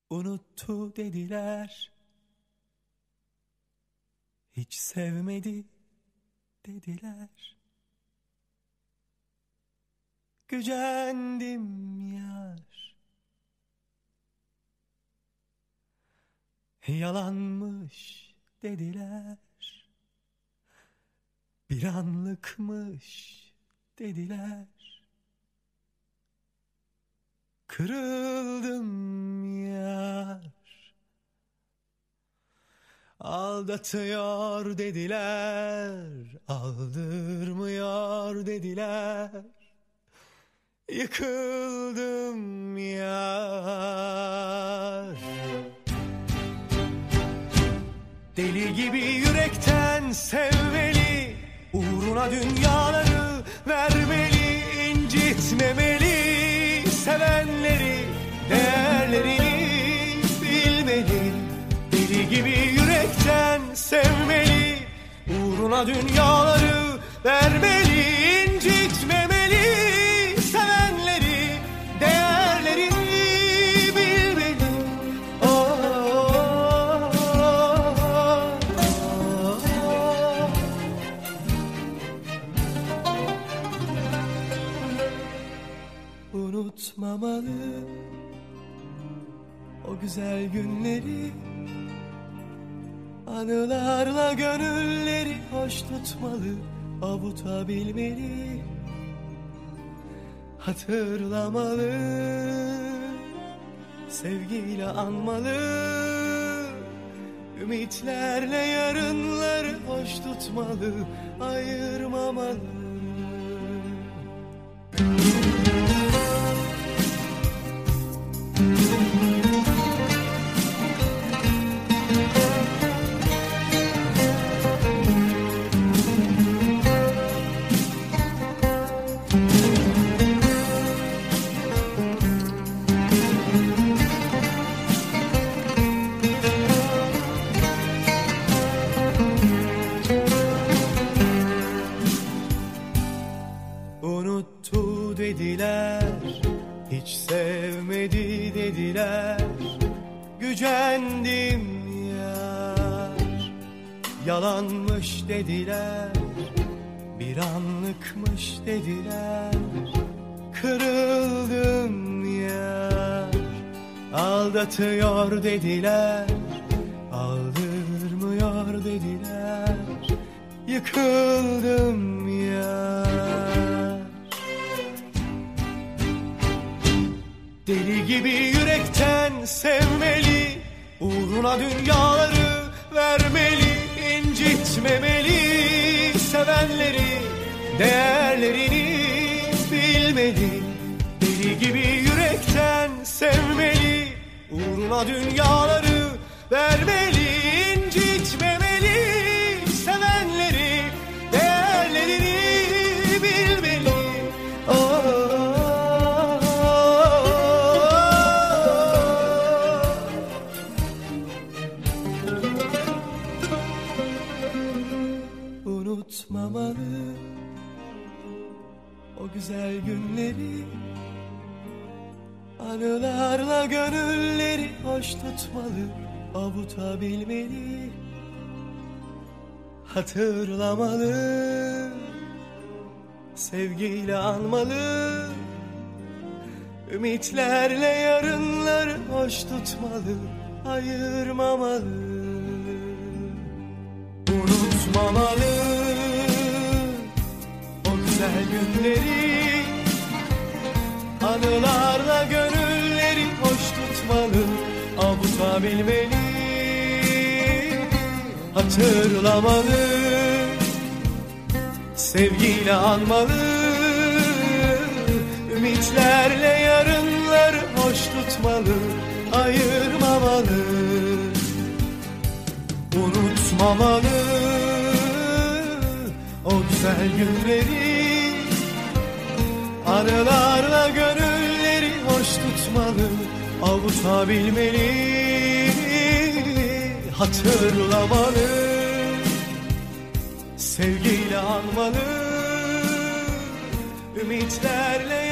Unuttu dediler, hiç sevmedi dediler. Gücendim yar, yalanmış dediler. Bir anlıkmış dediler. Kırıldım yar, aldatıyor dediler, aldırmıyor dediler. Yıkıldım yar, deli gibi yürekten sevmeli, uğruna dünyaları vermeli, incitmemeli. Sevenleri, değerlerini bilmeli. Deli gibi yürekten sevmeli, uğruna dünyaları vermeli, incitmemeli. Sevenleri, değerlerini bilmeli. Unutmamalı o güzel günleri, anılarla gönülleri hoş tutmalı, avutabilmeli, hatırlamalı, sevgiyle anmalı, ümitlerle yarınları hoş tutmalı, ayırmamalı. Unuttu dediler, hiç sevmedi dediler. Gücendim yar, yalanmış dediler, bir anlıkmış dediler. Kırıldım yar, aldatıyor dediler, aldırmıyor dediler. Yıkıldım yar, deli gibi yürekten sevmeli, uğruna dünyaları vermeli, incitmemeli. Sevenleri, değerlerini bilmeli. Deli gibi yürekten sevmeli, uğruna dünyaları vermeli, incitmemeli. Sevenleri, değerlerini bilmeli. Unutmamalı o güzel günleri, anılarla gönülleri hoş tutmalı, avutabilmeli, hatırlamalı, sevgiyle anmalı, ümitlerle yarınları hoş tutmalı, ayırmamalı. Unutmamalı o güzel günleri, anılarla gönülleri hoş tutmalı, avutabilmeli, hatırlamalı, sevgiyle anmalı, ümitlerle yarınları hoş tutmalı, ayırmamalı. Unutmamalı o güzel günleri, anılarla gönülleri hoş tutmalı, avutabilmeli, hatırlamalı, sevgiyle anmalı, ümitlerle